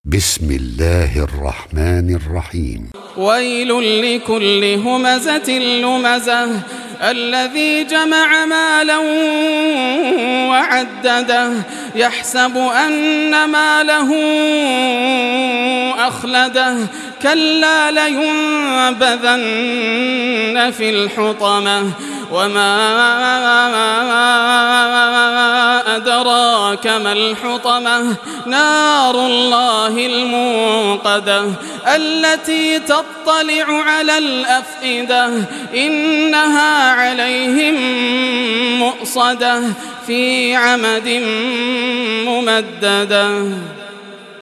بسم الله الرحمن الرحيم. ويل لكل همزة لمزة الذي جمع مالا وعدده يحسب أن ماله أخلده كلا لينبذن في الحطمة وما أدراك ما الحطمة نار الله الموقدة التي تطلع على الأفئدة إنها عليهم مؤصدة في عمد ممددة.